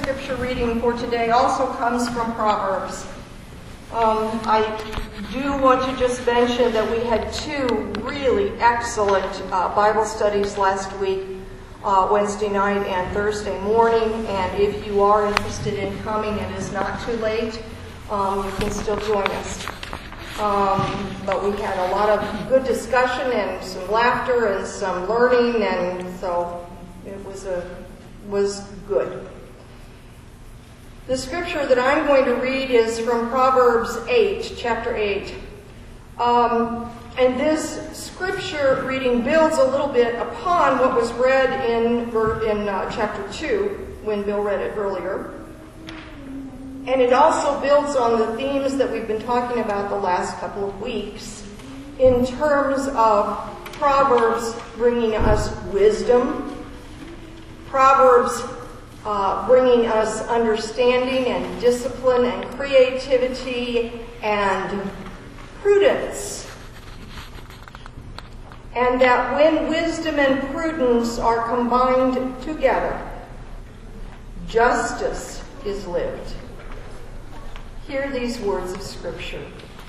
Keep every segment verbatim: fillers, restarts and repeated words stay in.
scripture reading for today also comes from Proverbs. Um, I do want to just mention that we had two really excellent uh, Bible studies last week, uh, Wednesday night and Thursday morning. And if you are interested in coming, it is not too late. Um, you can still join us. Um, but we had a lot of good discussion and some laughter and some learning, and so it was a was good. The scripture that I'm going to read is from Proverbs eight, chapter eight. Um, and this scripture reading builds a little bit upon what was read in, in uh, chapter two, when Bill read it earlier. And it also builds on the themes that we've been talking about the last couple of weeks in terms of Proverbs bringing us wisdom, Proverbs uh, bringing us understanding and discipline and creativity and prudence. And that when wisdom and prudence are combined together, justice is lived. Hear these words of Scripture.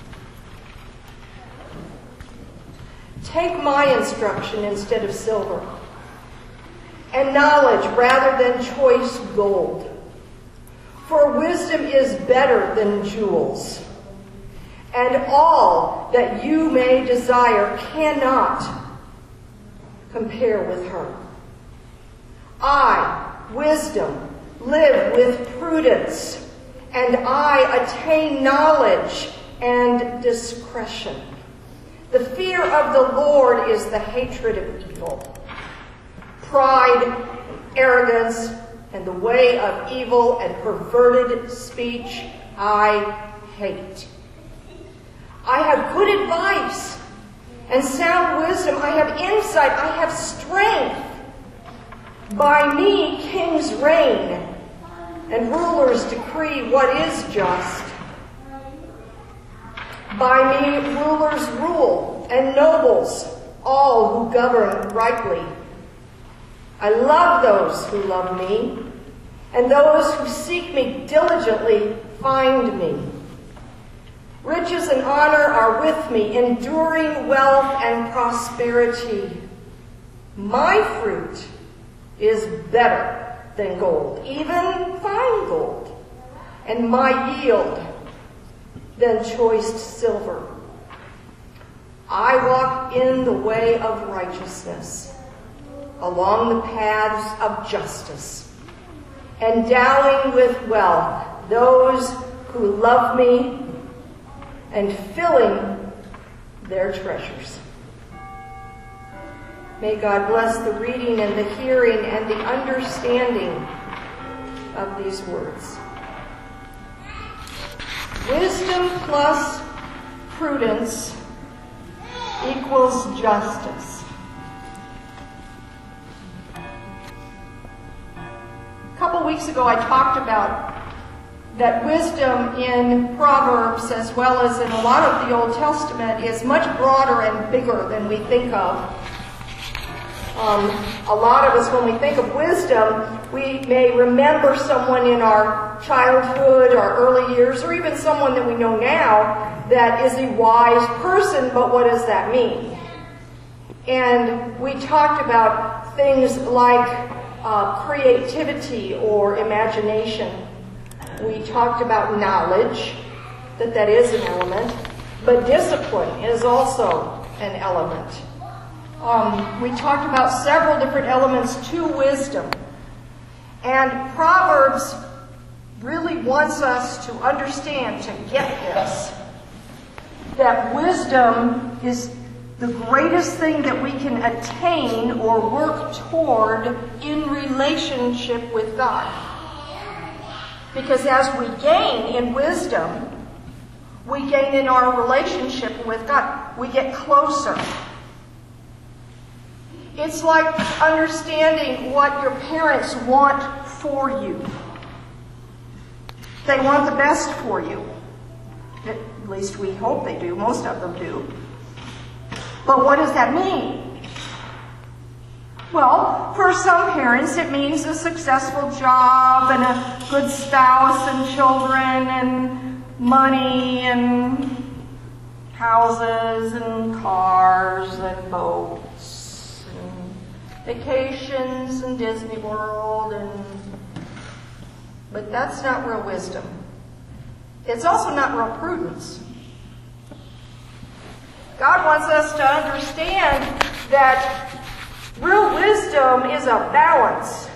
Take my instruction instead of silver, and knowledge rather than choice gold. For wisdom is better than jewels, and all that you may desire cannot compare with her. I, wisdom, live with prudence, and I attain knowledge and discretion. The fear of the Lord is the hatred of evil. Pride, arrogance, and the way of evil and perverted speech I hate. I have good advice and sound wisdom. I have insight. I have strength. By me kings reign, and rulers decree what is just. By me rulers rule, and nobles, all who govern rightly. I love those who love me, and those who seek me diligently find me. Riches and honor are with me, enduring wealth and prosperity. My fruit is better than gold, even fine gold, and my yield than choice silver. I walk in the way of righteousness, along the paths of justice, endowing with wealth those who love me and filling their treasures. May God bless the reading and the hearing and the understanding of these words. Wisdom plus prudence equals justice. A couple weeks ago I talked about that wisdom in Proverbs, as well as in a lot of the Old Testament, is much broader and bigger than we think of. Um, a lot of us, when we think of wisdom, we may remember someone in our childhood, our early years, or even someone that we know now that is a wise person, but what does that mean? And we talked about things like uh, creativity or imagination. We talked about knowledge, that that is an element, but discipline is also an element. Um, we talked about several different elements to wisdom. And Proverbs really wants us to understand, to get this, that wisdom is the greatest thing that we can attain or work toward in relationship with God. Because as we gain in wisdom, we gain in our relationship with God. We get closer. It's like understanding what your parents want for you. They want the best for you. At least we hope they do. Most of them do. But what does that mean? Well, for some parents, it means a successful job and a good spouse and children and money and houses and cars and boats and vacations and Disney World, and but that's not real wisdom. It's also not real prudence. God wants us to understand that real wisdom is a balance.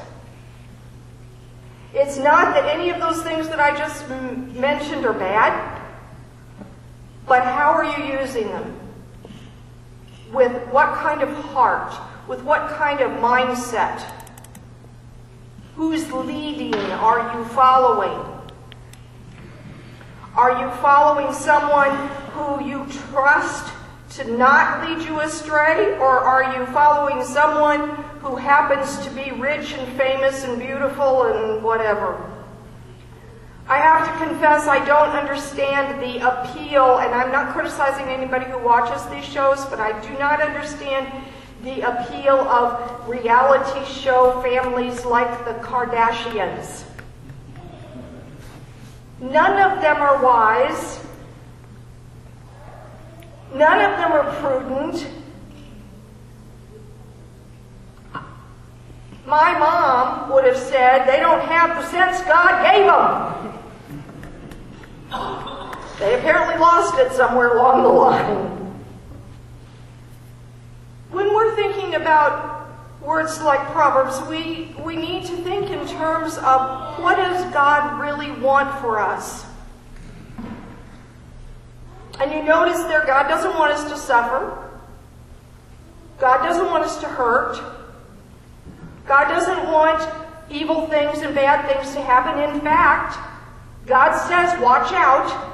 It's not that any of those things that I just m- mentioned are bad, but how are you using them? With what kind of heart? With what kind of mindset? Who's leading? Are you following? Are you following someone who you trust to not lead you astray? Or are you following someone who happens to be rich and famous and beautiful and whatever? I have to confess I don't understand the appeal, and I'm not criticizing anybody who watches these shows, but I do not understand the appeal of reality show families like the Kardashians. None of them are wise. None of them are prudent. My mom would have said they don't have the sense God gave them. They apparently lost it somewhere along the line. When we're thinking about words like Proverbs, we, we need to think in terms of what does God really want for us? And you notice there, God doesn't want us to suffer. God doesn't want us to hurt. God doesn't want evil things and bad things to happen. In fact, God says, watch out.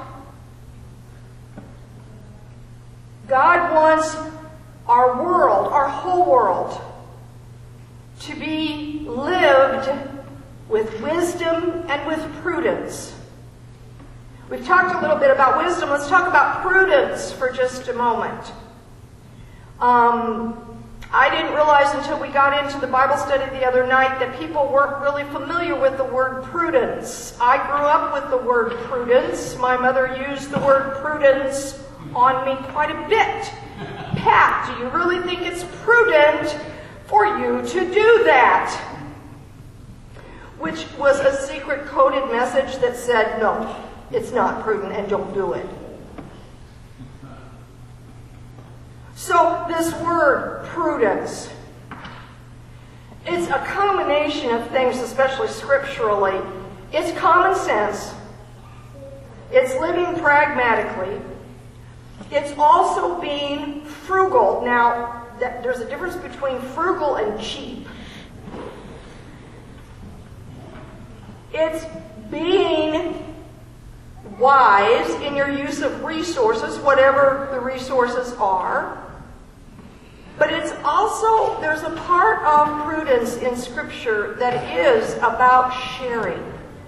God wants our world, our whole world, to be lived with wisdom and with prudence. We've talked a little bit about wisdom. Let's talk about prudence for just a moment. Um, I didn't realize until we got into the Bible study the other night that people weren't really familiar with the word prudence. I grew up with the word prudence. My mother used the word prudence on me quite a bit. Pat, do you really think it's prudent for you to do that? Which was a secret coded message that said, no, it's not prudent and don't do it. So this word, prudence, it's a combination of things, especially scripturally. It's common sense. It's living pragmatically. It's also being frugal. Now, th- there's a difference between frugal and cheap. It's being wise in your use of resources, whatever the resources are. But it's also, there's a part of prudence in Scripture that is about sharing.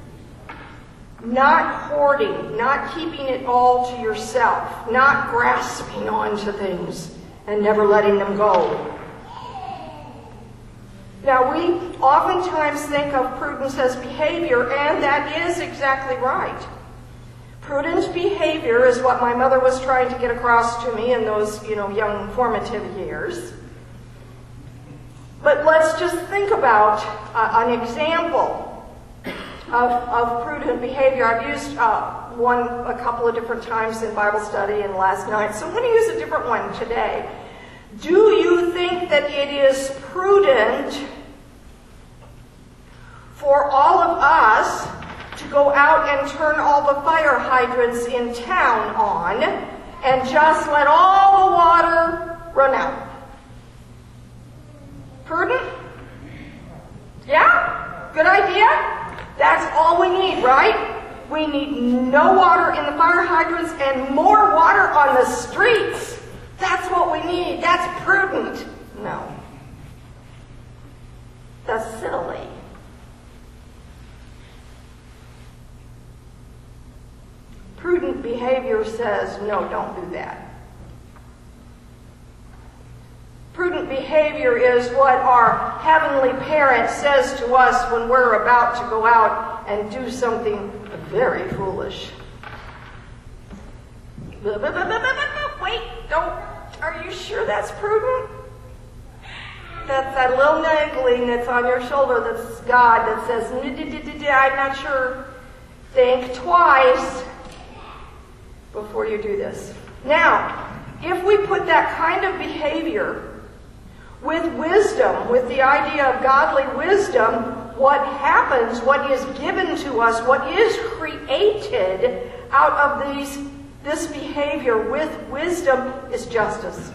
Not hoarding, not keeping it all to yourself, not grasping onto things and never letting them go. Now, we oftentimes think of prudence as behavior, and that is exactly right. Prudent behavior is what my mother was trying to get across to me in those, you know, young formative years. But let's just think about uh, an example of, of prudent behavior. I've used uh, one a couple of different times in Bible study and last night, so I'm going to use a different one today. Do you think that it is prudent for all of us to go out and turn all the fire hydrants in town on and just let all the water run out? Prudent? Yeah? Good idea? That's all we need, right? We need no water in the fire hydrants and more water on the streets. That's what we need. That's prudent. No. That's silly. Prudent behavior says, no, don't do that. Prudent behavior is what our Heavenly Parent says to us when we're about to go out and do something very foolish. Wait, don't, are you sure that's prudent? That's that little niggling that's on your shoulder that's God that says, I'm not sure. Think twice before you do this. Now, if we put that kind of behavior with wisdom, with the idea of godly wisdom, what happens, what is given to us, what is created out of these, this behavior with wisdom is justice.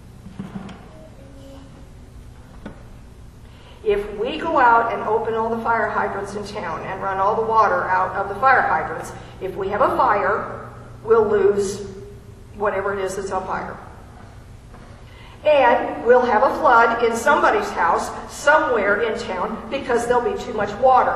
If we go out and open all the fire hydrants in town and run all the water out of the fire hydrants, if we have a fire, we'll lose whatever it is that's on fire. And we'll have a flood in somebody's house somewhere in town because there'll be too much water.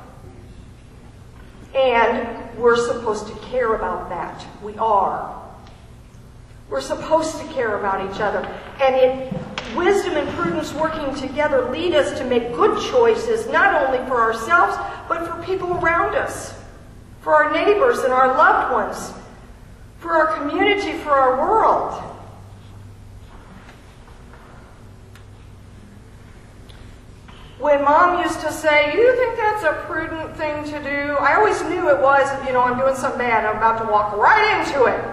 And we're supposed to care about that. We are. We're supposed to care about each other. And it, wisdom and prudence working together lead us to make good choices, not only for ourselves, but for people around us, for our neighbors and our loved ones, for our community, for our world. When Mom used to say, "Do you think that's a prudent thing to do?" I always knew it was, you know, I'm doing something bad, I'm about to walk right into it.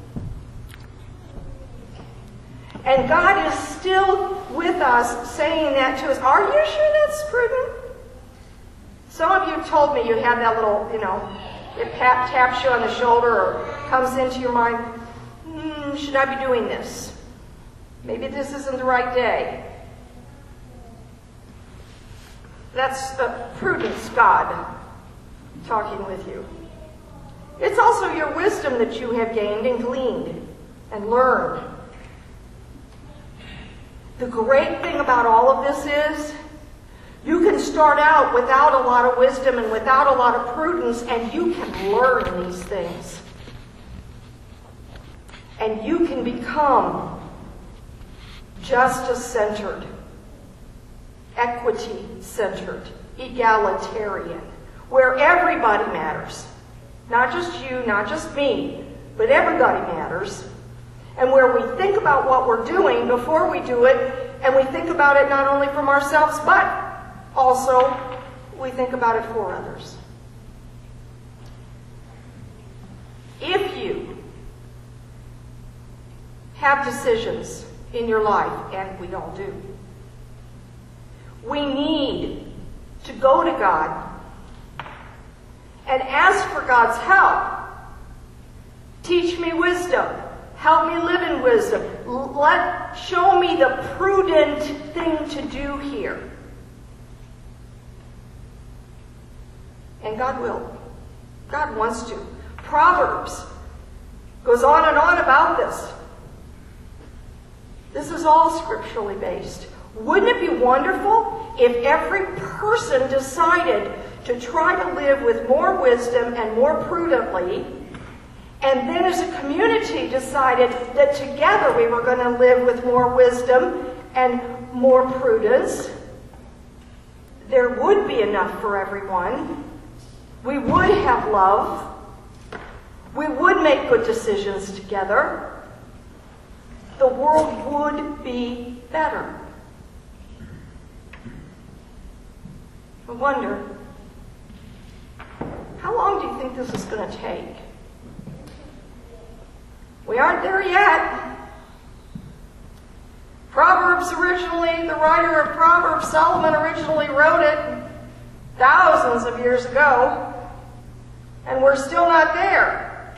And God is still with us saying that to us. Are you sure that's prudent? Some of you told me you had that little, you know, it taps you on the shoulder or comes into your mind, hmm, should I be doing this? Maybe this isn't the right day. That's a prudence God talking with you. It's also your wisdom that you have gained and gleaned and learned. The great thing about all of this is you can start out without a lot of wisdom and without a lot of prudence, and you can learn these things. And you can become justice-centered, equity-centered, egalitarian, where everybody matters. Not just you, not just me, but everybody matters. And where we think about what we're doing before we do it, and we think about it not only from ourselves, but also we think about it for others. If you have decisions in your life, and we all do, we need to go to God and ask for God's help. Teach me wisdom. Help me live in wisdom. Let, show me the prudent thing to do here. And God will. God wants to. Proverbs goes on and on about this. This is all scripturally based. Wouldn't it be wonderful if every person decided to try to live with more wisdom and more prudently, and then as a community decided that together we were going to live with more wisdom and more prudence? There would be enough for everyone. We would have love. We would make good decisions together. The world would be better. I wonder, how long do you think this is going to take? We aren't there yet. Proverbs originally, the writer of Proverbs, Solomon, originally wrote it thousands of years ago, and we're still not there.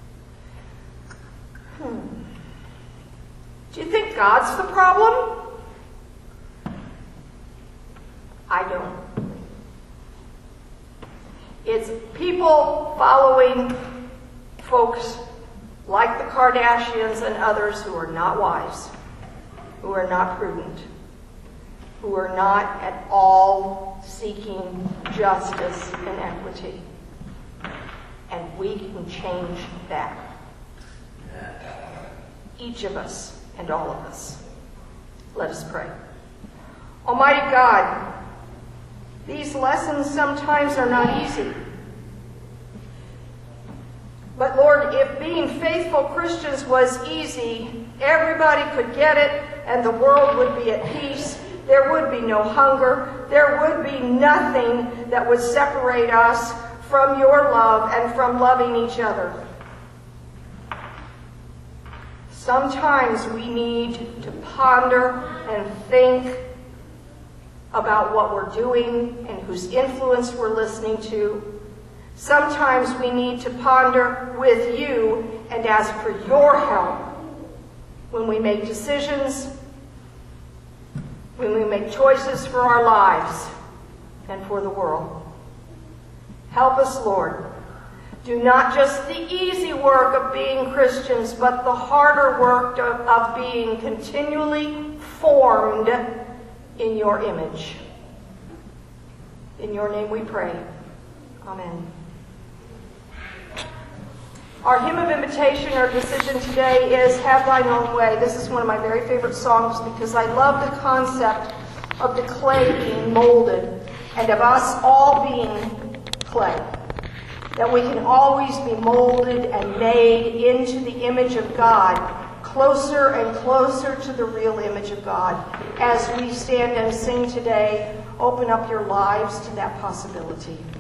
Hmm. Do you think God's the problem? I don't. It's people following folks like the Kardashians and others who are not wise, who are not prudent, who are not at all seeking justice and equity. And we can change that. Each of us and all of us. Let us pray. Almighty God, These lessons sometimes are not easy. But Lord, if being faithful Christians was easy, everybody could get it and the world would be at peace. There would be no hunger. There would be nothing that would separate us from your love and from loving each other. Sometimes we need to ponder and think about what we're doing and whose influence we're listening to. Sometimes we need to ponder with you and ask for your help when we make decisions, when we make choices for our lives and for the world. Help us, Lord. Do not just the easy work of being Christians, but the harder work of, of being continually formed in your image. In your name we pray. Amen. Our hymn of invitation or decision today is Have Thine Own Way. This is one of my very favorite songs because I love the concept of the clay being molded and of us all being clay. That we can always be molded and made into the image of God, closer and closer to the real image of God. As we stand and sing today, open up your lives to that possibility.